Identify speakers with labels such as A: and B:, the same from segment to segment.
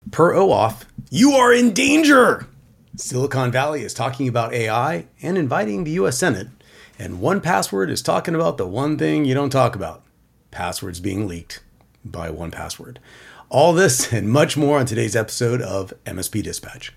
A: Per OAuth, you are in danger. Silicon Valley is talking about AI and inviting the US Senate. And 1Password is talking about the one thing you don't talk about. Passwords being leaked by 1Password. All this and much more on today's episode of MSP Dispatch.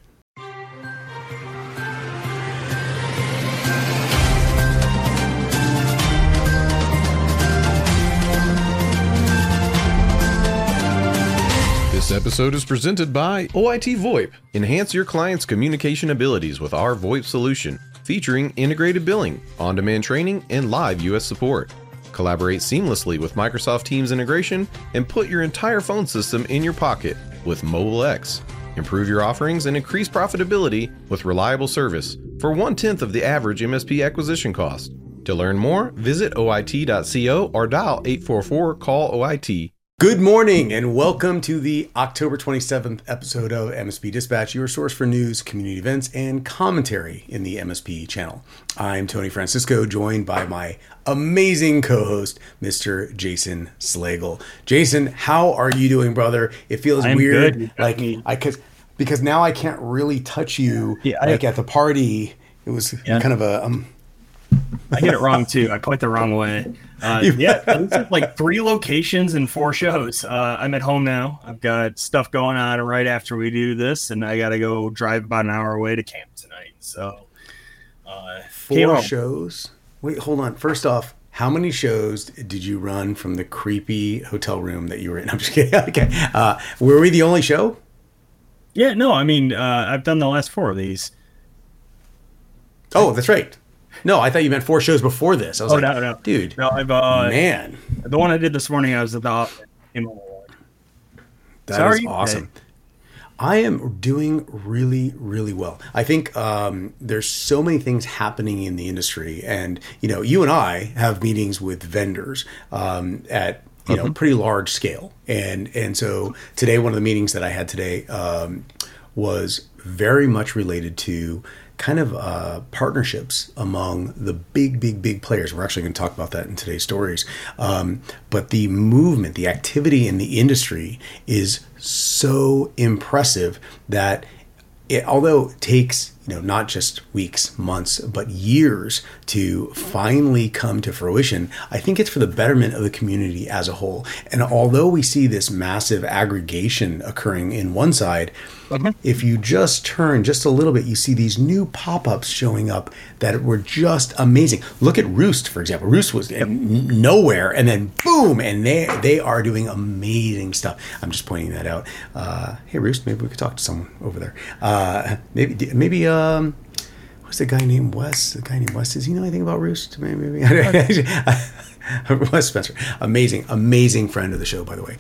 B: This episode is presented by OIT VoIP. Enhance your client's communication abilities with our VoIP solution, featuring integrated billing, on-demand training, and live US support. Collaborate seamlessly with Microsoft Teams integration and put your entire phone system in your pocket with MobileX. Improve your offerings and increase profitability with reliable service for 1/10 of the average MSP acquisition cost. To learn more, visit oit.co or dial 844-CALL-OIT.
A: Good morning and welcome to the October 27th episode of MSP Dispatch, your source for news, community events, and commentary in the MSP channel. I'm Tony Francisco, joined by my amazing co-host, Mr. Jason Slagle. Jason, how are you doing, brother? It feels weird, because now I can't really touch you at the party. It was kind of a...
C: I get it wrong too. I point the wrong way. It's like 3 locations and 4 shows. I'm at home now. I've got stuff going on right after we do this, and I got to go drive about an hour away to camp tonight. So,
A: 4 shows? Wait, hold on. First off, how many shows did you run from the creepy hotel room that you were in? I'm just kidding. Okay. Were we the only show?
C: Yeah, no. I mean, I've done the last 4 of these.
A: Oh, that's right. No, I thought you meant 4 shows before this. I was
C: no.
A: Dude.
C: No,
A: man.
C: The one I did this morning, I was about...
A: That is awesome. Today? I am doing really, really well. I think there's so many things happening in the industry. And, you and I have meetings with vendors at pretty large scale. And so today, one of the meetings that I had today was very much related to kind of partnerships among the big players. We're actually going to talk about that in today's stories. But the movement, the activity in the industry is so impressive that although it takes, not just weeks, months, but years to finally come to fruition, I think it's for the betterment of the community as a whole. And although we see this massive aggregation occurring in one side, if you just turn just a little bit, you see these new pop-ups showing up that were just amazing. Look at Roost, for example. Roost was nowhere, and then boom, and they are doing amazing stuff. I'm just pointing that out. Hey, Roost, maybe we could talk to someone over there. Maybe what's the guy named Wes? The guy named Wes, does he know anything about Roost? Maybe. Wes Spencer. Amazing friend of the show, by the way.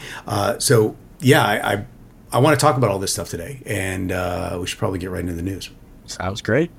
A: I want to talk about all this stuff today, and we should probably get right into the news.
C: Sounds great.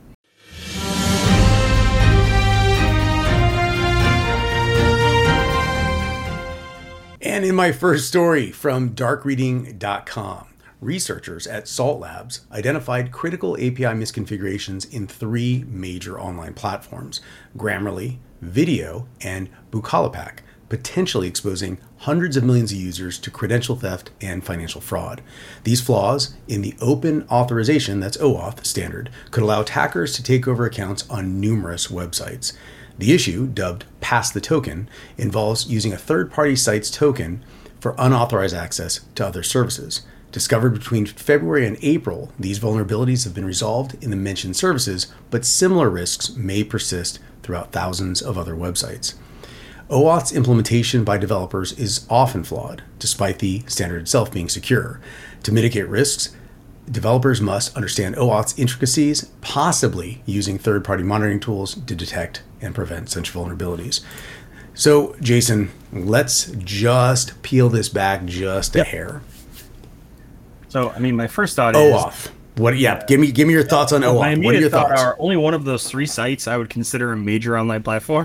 A: And in my first story from darkreading.com, researchers at Salt Labs identified critical API misconfigurations in 3 major online platforms, Grammarly, Video, and Bukalapak, potentially exposing hundreds of millions of users to credential theft and financial fraud. These flaws in the open authorization, that's OAuth standard, could allow attackers to take over accounts on numerous websites. The issue, dubbed Pass the Token, involves using a third-party site's token for unauthorized access to other services. Discovered between February and April, these vulnerabilities have been resolved in the mentioned services, but similar risks may persist throughout thousands of other websites. OAuth's implementation by developers is often flawed, despite the standard itself being secure. To mitigate risks, developers must understand OAuth's intricacies, possibly using third-party monitoring tools to detect and prevent such vulnerabilities. So, Jason, let's just peel this back just a hair.
C: So, I mean, my first thought
A: OAuth. What? Yeah, give me your thoughts on OAuth.
C: My
A: What are your thoughts?
C: Are only one of those 3 sites I would consider a major online platform.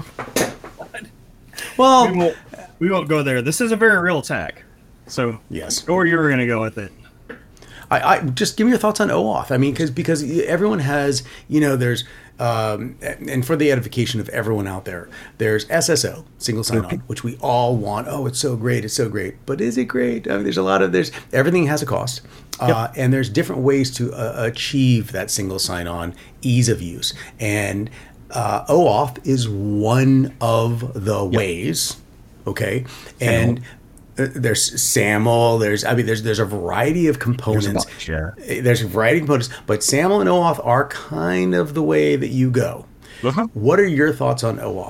A: Well,
C: we won't go there. This is a very real attack. So,
A: yes.
C: Or you were going to go with it.
A: I just give me your thoughts on OAuth. I mean, because everyone has, there's and for the edification of everyone out there, there's SSO, single sign-on, which we all want. Oh, it's so great, but is it great? I mean, there's everything has a cost, and there's different ways to achieve that single sign-on ease of use, and OAuth is one of the ways. Okay, and there's SAML. There's a variety of components. There's a variety of components, but SAML and OAuth are kind of the way that you go. What are your thoughts on OAuth?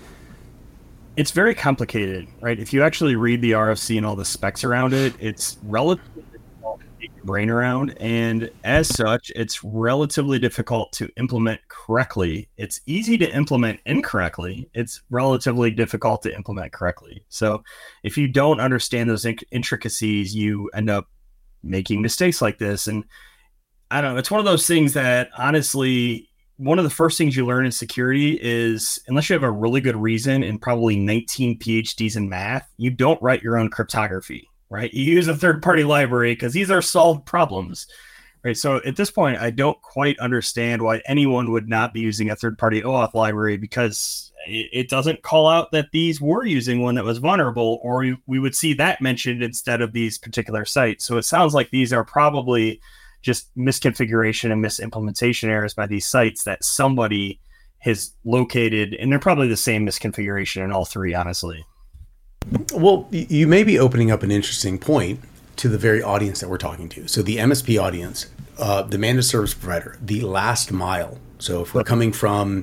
C: It's very complicated, right? If you actually read the RFC and all the specs around it, it's relatively difficult to get your brain around, and as such, it's relatively difficult to implement correctly. It's easy to implement incorrectly. It's relatively difficult to implement correctly. So if you don't understand those intricacies, you end up making mistakes like this. And I don't know, it's one of those things that honestly, one of the first things you learn in security is, unless you have a really good reason and probably 19 PhDs in math, you don't write your own cryptography, right? You use a third-party library because these are solved problems. Right. So at this point, I don't quite understand why anyone would not be using a third-party OAuth library, because it doesn't call out that these were using one that was vulnerable, or we would see that mentioned instead of these particular sites. So it sounds like these are probably just misconfiguration and misimplementation errors by these sites that somebody has located, and they're probably the same misconfiguration in all three, honestly.
A: Well, you may be opening up an interesting point to the very audience that we're talking to. So the MSP audience, the managed service provider, the last mile. So if we're coming from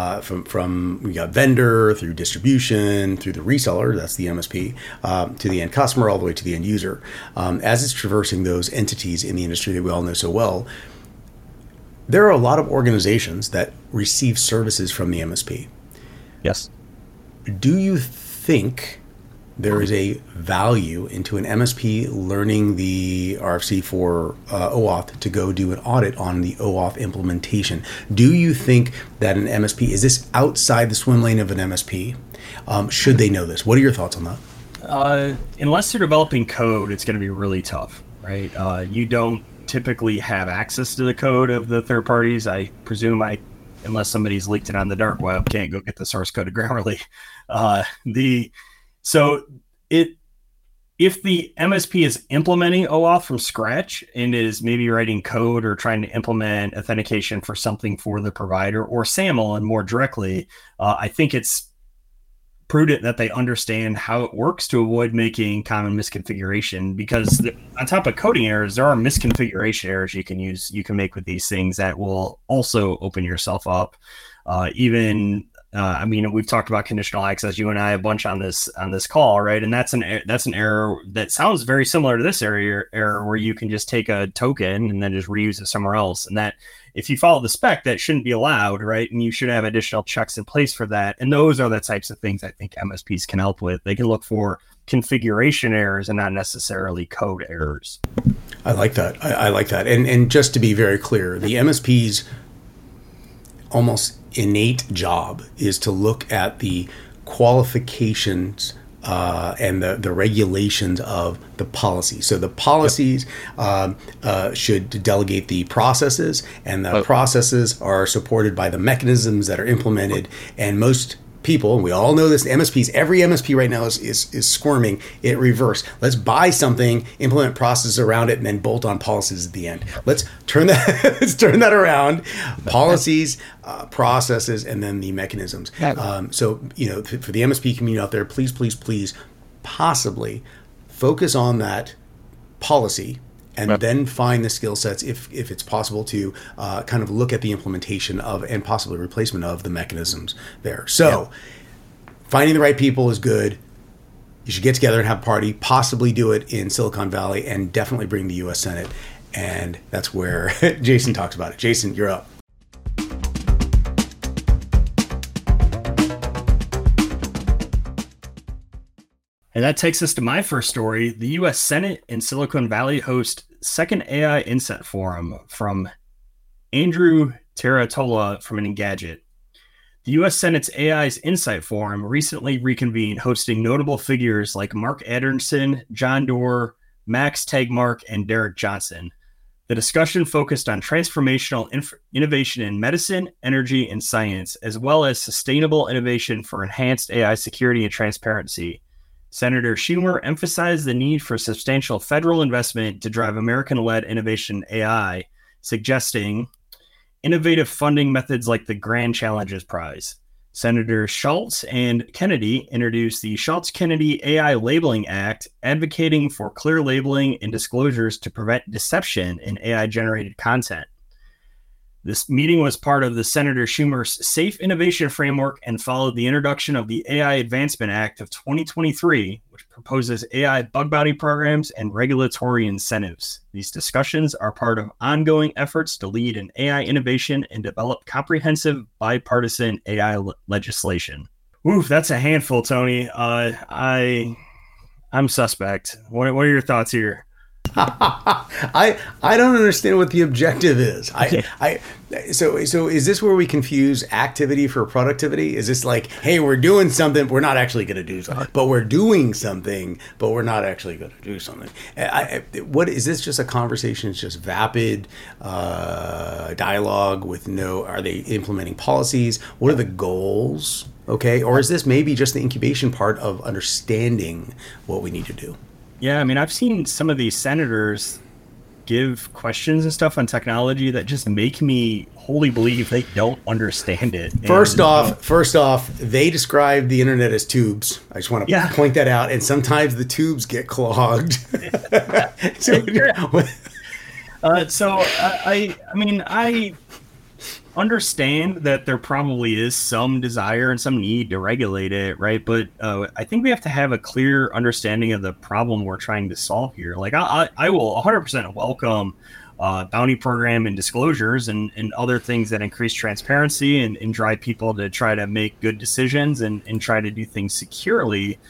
A: we got vendor through distribution, through the reseller, that's the MSP, to the end customer, all the way to the end user, as it's traversing those entities in the industry that we all know so well, there are a lot of organizations that receive services from the MSP.
C: Yes.
A: Do you think there is a value into an MSP learning the RFC for OAuth to go do an audit on the OAuth implementation? Do you think that an MSP, is this outside the swim lane of an MSP? Should they know this? What are your thoughts on that?
C: Unless they're developing code, it's going to be really tough, right? You don't typically have access to the code of the third parties. I presume unless somebody's leaked it on the dark web, can't go get the source code of Grammarly. So if the MSP is implementing OAuth from scratch and is maybe writing code or trying to implement authentication for something for the provider, or SAML and more directly, I think it's prudent that they understand how it works to avoid making common misconfiguration, because on top of coding errors, there are misconfiguration errors you can make with these things that will also open yourself up. We've talked about conditional access, you and I, a bunch on this call, right? And that's an error that sounds very similar to this error where you can just take a token and then just reuse it somewhere else. And that, if you follow the spec, that shouldn't be allowed, right? And you should have additional checks in place for that. And those are the types of things I think MSPs can help with. They can look for configuration errors and not necessarily code errors.
A: I like that. I like that. And just to be very clear, the MSP's almost innate job is to look at the qualifications and the regulations of the policy. So the policies should delegate the processes, and the processes are supported by the mechanisms that are implemented. And most people, and we all know this, MSPs, every MSP right now is squirming it reverse. Let's buy something, implement processes around it, and then bolt on policies at the end. Let's turn that around. Policies, processes, and then the mechanisms. So, for the MSP community out there, please possibly focus on that policy, and then find the skill sets, if it's possible, to kind of look at the implementation of and possibly replacement of the mechanisms there. So finding the right people is good. You should get together and have a party, possibly do it in Silicon Valley, and definitely bring the U.S. Senate. And that's where Jason talks about it. Jason, you're up.
C: And that takes us to my first story. The U.S. Senate and Silicon Valley host second AI Insight Forum from Andrew Teratola from Engadget. The U.S. Senate's AI's Insight Forum recently reconvened, hosting notable figures like Mark Anderson, John Doerr, Max Tegmark, and Derek Johnson. The discussion focused on transformational innovation in medicine, energy, and science, as well as sustainable innovation for enhanced AI security and transparency. Senator Schumer emphasized the need for substantial federal investment to drive American-led innovation in AI, suggesting innovative funding methods like the Grand Challenges Prize. Senators Schultz and Kennedy introduced the Schultz-Kennedy AI Labeling Act, advocating for clear labeling and disclosures to prevent deception in AI-generated content. This meeting was part of the Senator Schumer's Safe Innovation Framework and followed the introduction of the AI Advancement Act of 2023, which proposes AI bug bounty programs and regulatory incentives. These discussions are part of ongoing efforts to lead in AI innovation and develop comprehensive bipartisan AI legislation. Oof, that's a handful, Tony. I'm suspect. What are your thoughts here?
A: I don't understand what the objective is. So is this where we confuse activity for productivity? Is this like, hey, we're doing something, we're not actually going to do something, but we're doing something, but we're not actually going to do something? What is this? Just a conversation? It's just vapid dialogue with no? Are they implementing policies? What are the goals? Okay, or is this maybe just the incubation part of understanding what we need to do?
C: Yeah, I mean, I've seen some of these senators give questions and stuff on technology that just make me wholly believe they don't understand it.
A: First off, they describe the internet as tubes. I just want to point that out. And sometimes the tubes get clogged.
C: I understand that there probably is some desire and some need to regulate it, right? But I think we have to have a clear understanding of the problem we're trying to solve here. Like, I will 100% welcome bounty program and disclosures and other things that increase transparency and drive people to try to make good decisions and try to do things securely.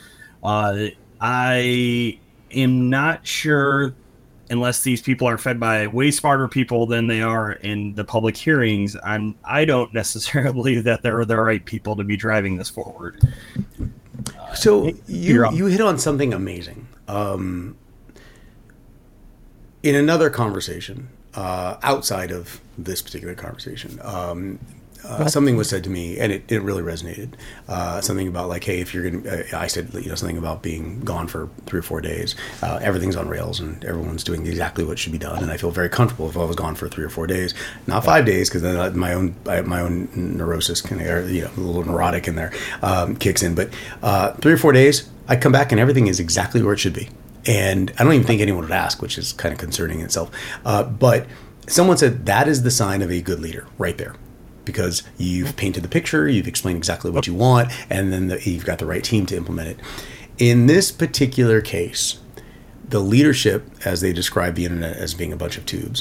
C: I am not sure, unless these people are fed by way smarter people than they are in the public hearings, I don't necessarily believe that they're the right people to be driving this forward.
A: So you hit on something amazing. In another conversation, outside of this particular conversation, something was said to me, and it really resonated. Something about like, hey, if you're going to, I said, something about being gone for 3 or 4 days. Everything's on rails and everyone's doing exactly what should be done. And I feel very comfortable if I was gone for 3 or 4 days, not 5 days, because then my own neurosis can, a little neurotic in there, kicks in. But 3 or 4 days, I come back and everything is exactly where it should be. And I don't even think anyone would ask, which is kind of concerning in itself. But someone said that is the sign of a good leader right there. Because you've painted the picture, you've explained exactly what you want, and then you've got the right team to implement it. In this particular case, the leadership, as they describe the internet as being a bunch of tubes,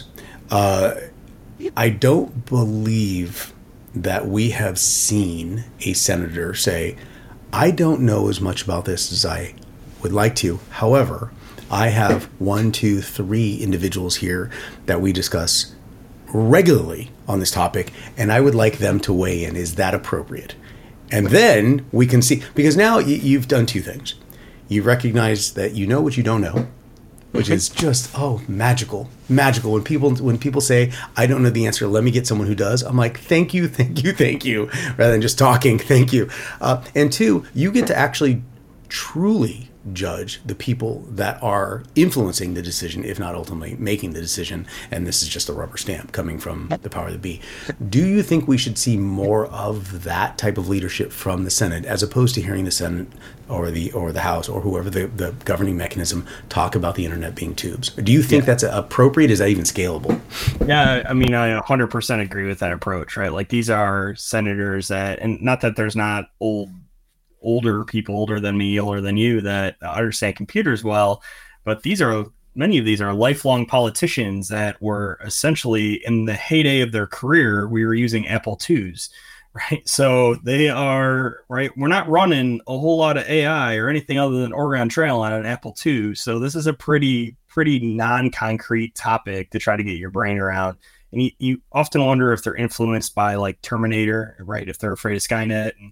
A: I don't believe that we have seen a senator say, I don't know as much about this as I would like to. However, I have 1, 2, 3 individuals here that we discuss regularly on this topic, and I would like them to weigh in. Is that appropriate? And then we can see, because now you've done 2 things. You recognize that you know what you don't know, which is just, magical. When people say, I don't know the answer, let me get someone who does. I'm like, thank you, rather than just talking, thank you. And 2, you get to actually truly judge the people that are influencing the decision, if not ultimately making the decision. And this is just a rubber stamp coming from the power that be. Do you think we should see more of that type of leadership from the Senate, as opposed to hearing the Senate or the House or whoever the governing mechanism talk about the internet being tubes? Do you think that's appropriate? Is that even scalable?
C: Yeah, I mean, I 100% agree with that approach, right? Like, these are senators that, and not that there's not older people, older than me, older than you, that understand computers well, but many of these are lifelong politicians that were essentially, in the heyday of their career, we were using Apple IIs, right? So they are, right, we're not running a whole lot of AI or anything other than Oregon Trail on an Apple II. So this is a pretty non-concrete topic to try to get your brain around. And you often wonder if they're influenced by, like, Terminator, right? If they're afraid of Skynet, and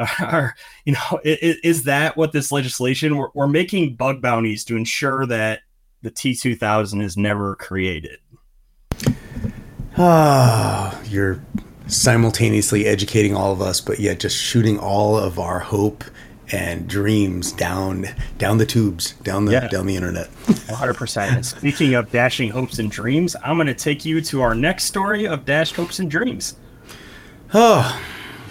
C: is that what this legislation? We're making bug bounties to ensure that the T2000 is never created.
A: You're simultaneously educating all of us, but yet just shooting all of our hope and dreams down the tubes, down the internet.
C: 100%. And speaking of dashing hopes and dreams, I'm going to take you to our next story of dashed hopes and dreams.
A: Oh.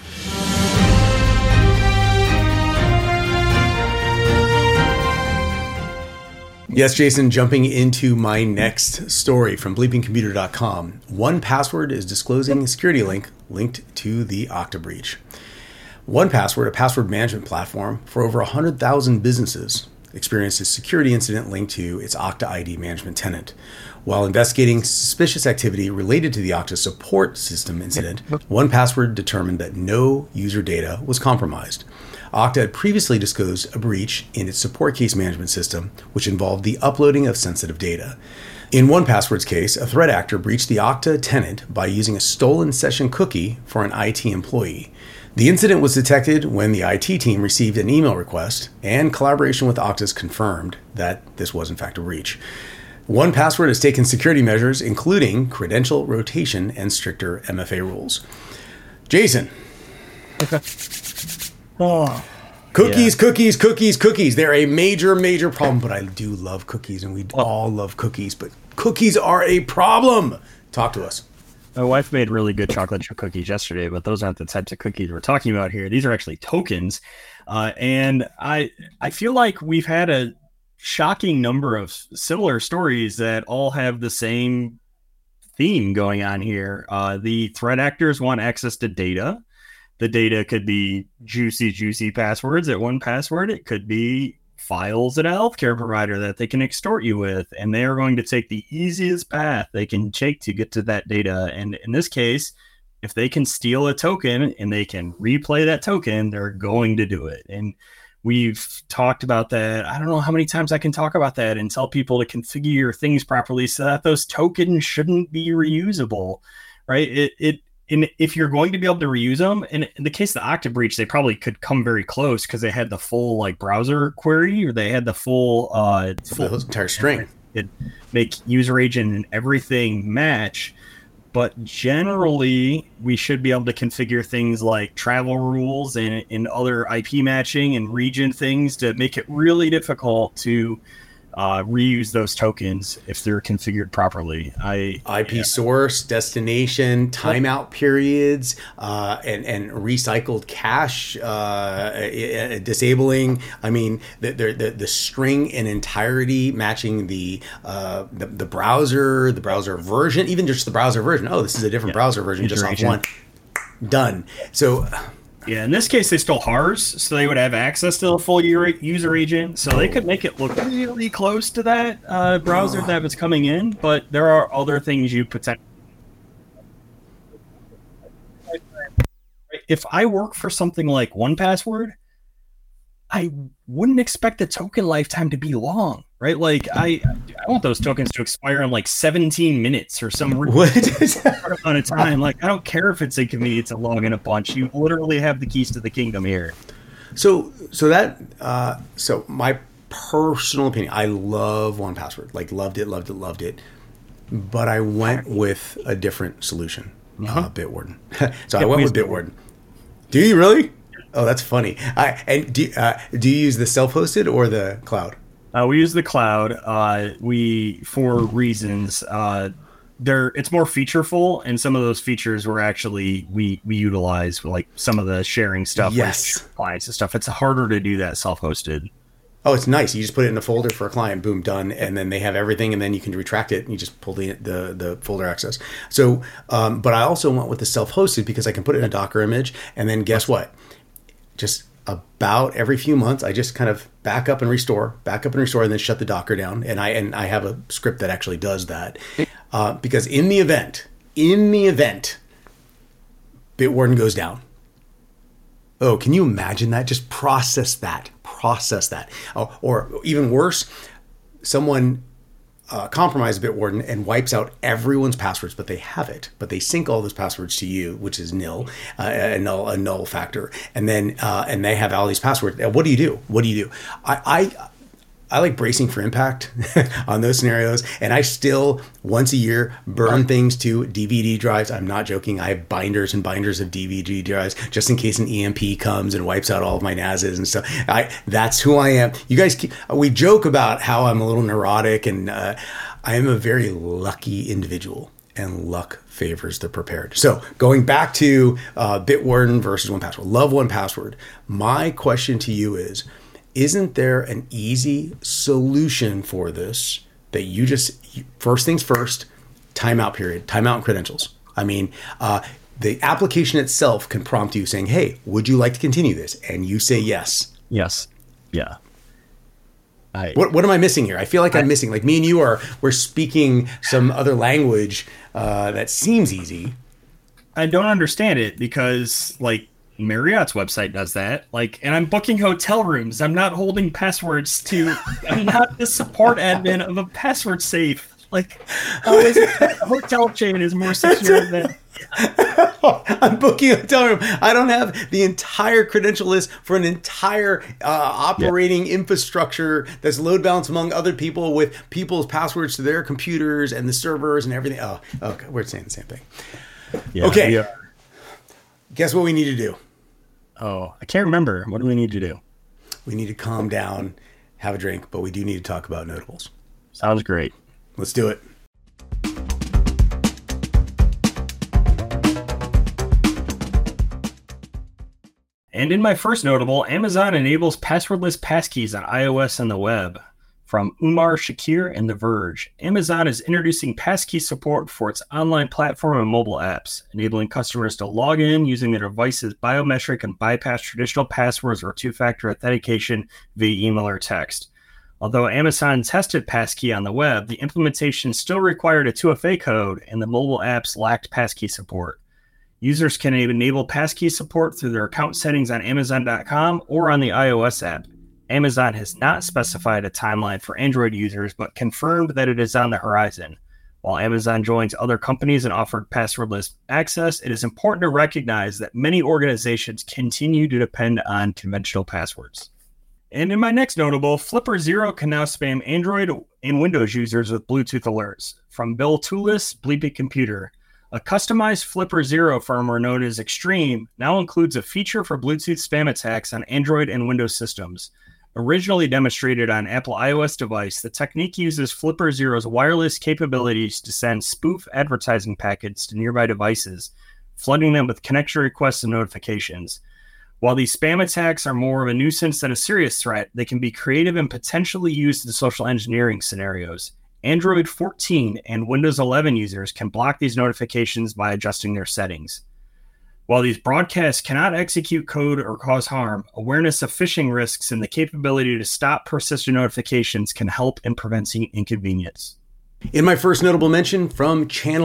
A: Yes, Jason, jumping into my next story from bleepingcomputer.com. 1Password is disclosing a security link linked to the Okta breach. 1Password, a password management platform for over 100,000 businesses, experienced a security incident linked to its Okta ID management tenant. While investigating suspicious activity related to the Okta support system incident, 1Password determined that no user data was compromised. Okta had previously disclosed a breach in its support case management system, which involved the uploading of sensitive data. In 1Password's case, a threat actor breached the Okta tenant by using a stolen session cookie for an IT employee. The incident was detected when the IT team received an email request, and collaboration with Okta's confirmed that this was in fact a breach. 1Password has taken security measures, including credential rotation and stricter MFA rules. Jason. Cookies. They're a major problem, but I do love cookies, and we all love cookies, but cookies are a problem. Talk to us.
C: My wife made really good chocolate chip cookies yesterday, but those aren't the types of cookies we're talking about here. These are actually tokens. And I feel like we've had a shocking number of similar stories that all have the same theme going on here. The threat actors want access to data. The data could be juicy passwords at 1Password. It could be files at a healthcare provider that they can extort you with, and they are going to take the easiest path they can take to get to that data. And in this case, if they can steal a token and they can replay that token, they're going to do it. And we've talked about that. I don't know how many times I can talk about that and tell people to configure your things properly so that those tokens shouldn't be reusable, right? And if you're going to be able to reuse them, and in the case of the Okta breach, they probably could come very close because they had the full browser query, or they had the full
A: entire string.
C: It make user agent and everything match. But generally, we should be able to configure things like travel rules and other IP matching and region things to make it really difficult to reuse those tokens if they're configured properly.
A: IP source, destination, timeout periods, and recycled cache disabling. I mean, the string in entirety matching the browser version, even just the browser version. Oh, this is a different browser version, just off one. Done. So.
C: Yeah, in this case, they stole HARS, so they would have access to the full user agent, so they could make it look really close to that browser that was coming in, but there are other things you potentially... If I work for something like 1Password, I wouldn't expect the token lifetime to be long, right? Like, I want those tokens to expire in 17 minutes or some on a time. Like, I don't care if it's inconvenient to log in a bunch. You literally have the keys to the kingdom here.
A: So my personal opinion, I love 1Password. Loved it. But I went with a different solution, Bitwarden. So I went with Bitwarden. Do you really? Oh, that's funny. And do you use the self-hosted or the cloud?
C: We use the cloud. For reasons. It's more featureful, and some of those features were actually we utilize, like some of the sharing stuff,
A: yes,
C: like clients and stuff. It's harder to do that self-hosted.
A: Oh, it's nice. You just put it in a folder for a client, boom, done, and then they have everything, and then you can retract it, and you just pull the folder access. So, but I also went with the self-hosted because I can put it in a Docker image, and then guess what? Just about every few months, I just kind of back up and restore, and then shut the Docker down. And I have a script that actually does that. Because in the event Bitwarden goes down. Oh, can you imagine that? Just process that. Oh, or even worse, someone compromise Bitwarden and wipes out everyone's passwords, but they have it. But they sync all those passwords to you, which is nil, a null factor. And then and they have all these passwords. What do you do? bracing for impact on those scenarios. And I still, once a year, burn things to DVD drives. I'm not joking. I have binders and binders of DVD drives just in case an EMP comes and wipes out all of my NASs and stuff. That's who I am. You guys, we joke about how I'm a little neurotic, and I am a very lucky individual, and luck favors the prepared. So going back to Bitwarden versus 1Password, love 1Password. My question to you is, isn't there an easy solution for this that you just, first things first, timeout period, timeout and credentials? I mean, the application itself can prompt you saying, hey, would you like to continue this? And you say yes.
C: Yes. Yeah.
A: What am I missing here? I feel like I'm missing, like me and you we're speaking some other language that seems easy.
C: I don't understand it because like Marriott's website does that. Like, and I'm booking hotel rooms. I'm not holding passwords I'm not the support admin of a password safe. Like, always a hotel chain is more secure than.
A: I'm booking a hotel room. I don't have the entire credential list for an entire operating infrastructure that's load balanced among other people with people's passwords to their computers and the servers and everything. Oh, okay. We're saying the same thing.
C: Yeah,
A: okay. Guess what we need to do?
C: Oh, I can't remember. What do we need to do?
A: We need to calm down, have a drink, but we do need to talk about notables.
C: Sounds great.
A: Let's do it.
C: And in my first notable, Amazon enables passwordless passkeys on iOS and the web. From Umar Shakir and The Verge, Amazon is introducing passkey support for its online platform and mobile apps, enabling customers to log in using their device's biometric and bypass traditional passwords or two-factor authentication via email or text. Although Amazon tested passkey on the web, the implementation still required a 2FA code, and the mobile apps lacked passkey support. Users can enable passkey support through their account settings on Amazon.com or on the iOS app. Amazon has not specified a timeline for Android users, but confirmed that it is on the horizon. While Amazon joins other companies and offered passwordless access, it is important to recognize that many organizations continue to depend on conventional passwords. And in my next notable, Flipper Zero can now spam Android and Windows users with Bluetooth alerts. From Bill Toulis, Bleeping Computer. A customized Flipper Zero firmware known as Extreme now includes a feature for Bluetooth spam attacks on Android and Windows systems. Originally demonstrated on Apple iOS device, the technique uses Flipper Zero's wireless capabilities to send spoof advertising packets to nearby devices, flooding them with connection requests and notifications. While these spam attacks are more of a nuisance than a serious threat, they can be creative and potentially used in social engineering scenarios. Android 14 and Windows 11 users can block these notifications by adjusting their settings. While these broadcasts cannot execute code or cause harm, awareness of phishing risks and the capability to stop persistent notifications can help in preventing inconvenience.
A: In my first notable mention, from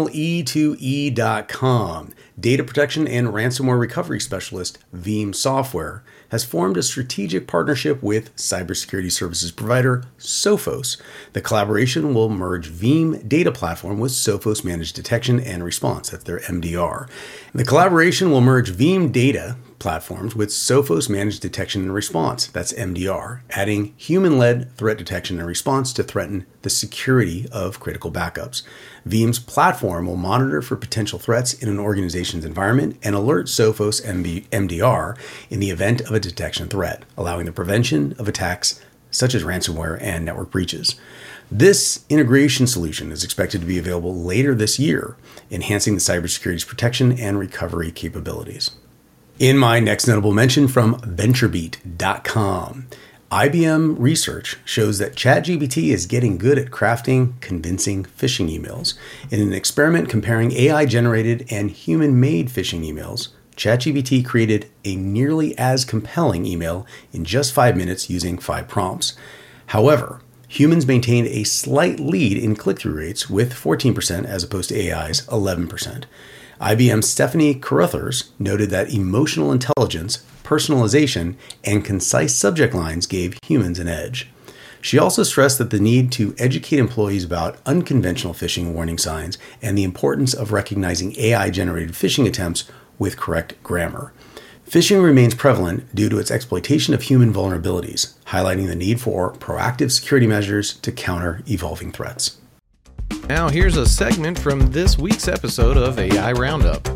A: channel-E2E.com, data protection and ransomware recovery specialist Veeam Software has formed a strategic partnership with cybersecurity services provider Sophos. The collaboration will merge Veeam Data Platform with Sophos Managed Detection and Response, that's their MDR. The collaboration will merge Veeam Data platforms with Sophos Managed Detection and Response, that's MDR, adding human-led threat detection and response to threaten the security of critical backups. Veeam's platform will monitor for potential threats in an organization's environment and alert Sophos MDR in the event of a detection threat, allowing the prevention of attacks such as ransomware and network breaches. This integration solution is expected to be available later this year, enhancing the cybersecurity's protection and recovery capabilities. In my next notable mention, from VentureBeat.com, IBM research shows that ChatGPT is getting good at crafting convincing phishing emails. In an experiment comparing AI-generated and human-made phishing emails, ChatGPT created a nearly as compelling email in just 5 minutes using 5 prompts. However, humans maintained a slight lead in click-through rates with 14% as opposed to AI's 11%. IBM's Stephanie Carruthers noted that emotional intelligence, personalization, and concise subject lines gave humans an edge. She also stressed that the need to educate employees about unconventional phishing warning signs and the importance of recognizing AI-generated phishing attempts with correct grammar. Phishing remains prevalent due to its exploitation of human vulnerabilities, highlighting the need for proactive security measures to counter evolving threats.
B: Now here's a segment from this week's episode of AI Roundup.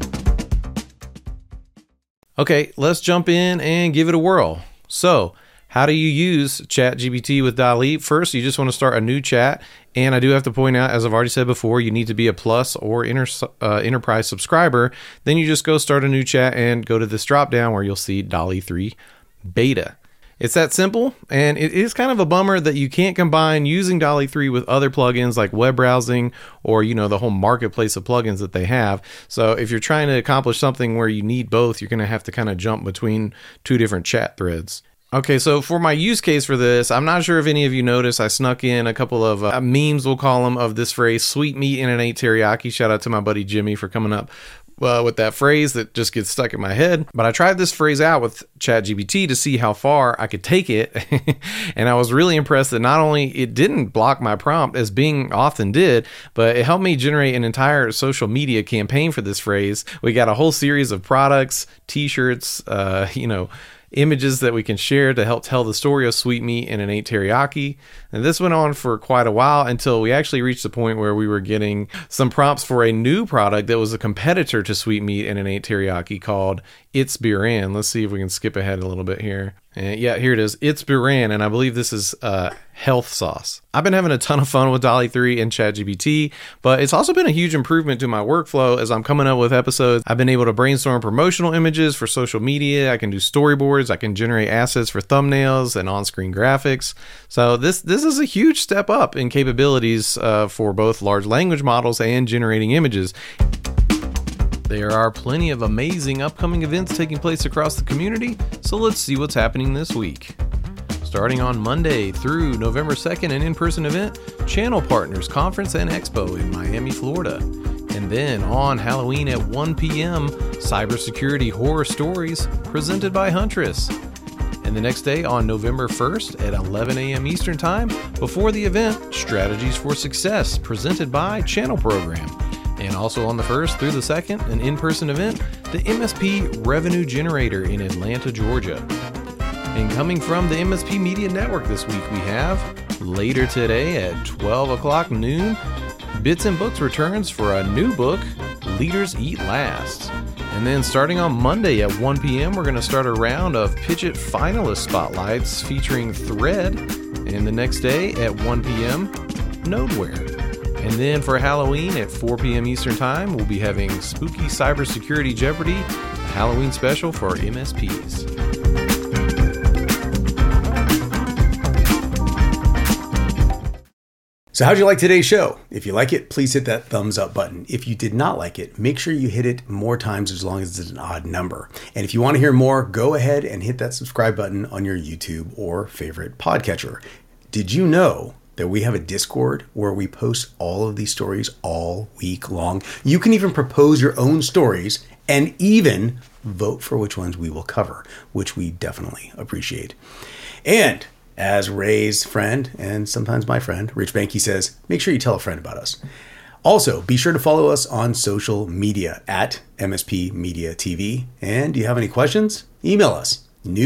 B: Okay, let's jump in and give it a whirl. So, how do you use ChatGPT with DALL-E? First, you just want to start a new chat. And I do have to point out, as I've already said before, you need to be a Plus or Enterprise subscriber. Then you just go start a new chat and go to this drop down where you'll see DALL-E 3 Beta. It's that simple, and it is kind of a bummer that you can't combine using DALL-E 3 with other plugins like web browsing or, the whole marketplace of plugins that they have. So if you're trying to accomplish something where you need both, you're going to have to kind of jump between two different chat threads. Okay, so for my use case for this, I'm not sure if any of you noticed, I snuck in a couple of memes, we'll call them, of this phrase, sweet meat in an 8 teriyaki. Shout out to my buddy Jimmy for coming up with that phrase that just gets stuck in my head. But I tried this phrase out with ChatGPT to see how far I could take it. And I was really impressed that not only it didn't block my prompt, as Bing often did, but it helped me generate an entire social media campaign for this phrase. We got a whole series of products, t-shirts, images that we can share to help tell the story of sweet meat in an 8 teriyaki. And this went on for quite a while until we actually reached the point where we were getting some prompts for a new product that was a competitor to sweet meat in an 8 teriyaki called It's Biran. Let's see if we can skip ahead a little bit here. And yeah, here it is. It's Biran, and I believe this is health sauce. I've been having a ton of fun with DALL-E 3 and ChatGPT, but it's also been a huge improvement to my workflow as I'm coming up with episodes. I've been able to brainstorm promotional images for social media. I can do storyboards. I can generate assets for thumbnails and on-screen graphics. So this is a huge step up in capabilities for both large language models and generating images. There are plenty of amazing upcoming events taking place across the community, so let's see what's happening this week. Starting on Monday through November 2nd, an in-person event, Channel Partners Conference and Expo in Miami, Florida. And then on Halloween at 1 p.m., Cybersecurity Horror Stories presented by Huntress. And the next day on November 1st at 11 a.m. Eastern Time, before the event, Strategies for Success presented by Channel Program. And also on the 1st through the 2nd, an in-person event, the MSP Revenue Generator in Atlanta, Georgia. And coming from the MSP Media Network this week, we have, later today at 12 o'clock noon, Bits and Books returns for a new book, Leaders Eat Last. And then starting on Monday at 1 p.m., we're going to start a round of Pitch It finalist spotlights featuring Thread. And the next day at 1 p.m., Nodeware. And then for Halloween at 4 p.m. Eastern Time, we'll be having Spooky Cybersecurity Jeopardy, a Halloween special for MSPs.
A: So how'd you like today's show? If you like it, please hit that thumbs up button. If you did not like it, make sure you hit it more times as long as it's an odd number. And if you want to hear more, go ahead and hit that subscribe button on your YouTube or favorite podcatcher. Did you know that we have a Discord where we post all of these stories all week long? You can even propose your own stories and even vote for which ones we will cover, which we definitely appreciate. And as Ray's friend, and sometimes my friend, Rich Banky says, make sure you tell a friend about us. Also, be sure to follow us on social media at MSP Media TV. And do you have any questions? Email us,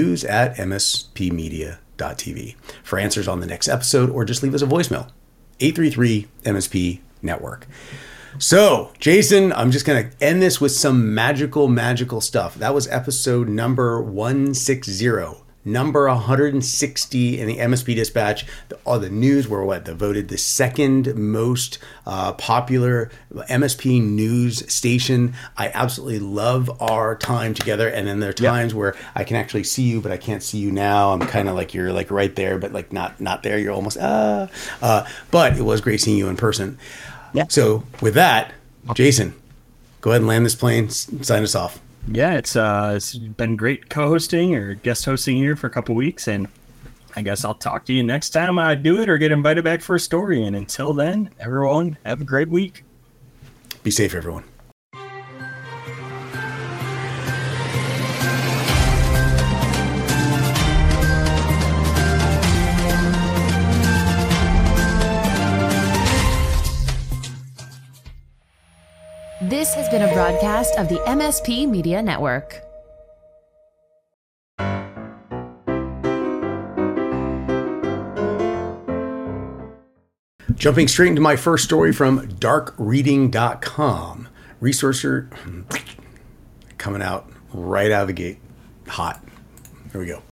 A: news@mspmedia.tv for answers on the next episode, or just leave us a voicemail, 833-MSP-NETWORK. So, Jason, I'm just going to end this with some magical stuff. That was episode number 160. Number 160 in the MSP Dispatch. The news were voted the second most popular MSP news station. I absolutely love our time together. And then there are times where I can actually see you, but I can't see you now. I'm kind of like you're like right there, but like not there. You're almost but it was great seeing you in person. Yeah. So with that, Jason, go ahead and land this plane. Sign us off.
C: Yeah, it's been great co-hosting or guest hosting here for a couple weeks, and I guess I'll talk to you next time I do it or get invited back for a story. And until then, everyone, have a great week.
A: Be safe, everyone.
D: This has been a broadcast of the MSP Media Network.
A: Jumping straight into my first story from darkreading.com. Resourcer coming out right out of the gate. Hot. Here we go.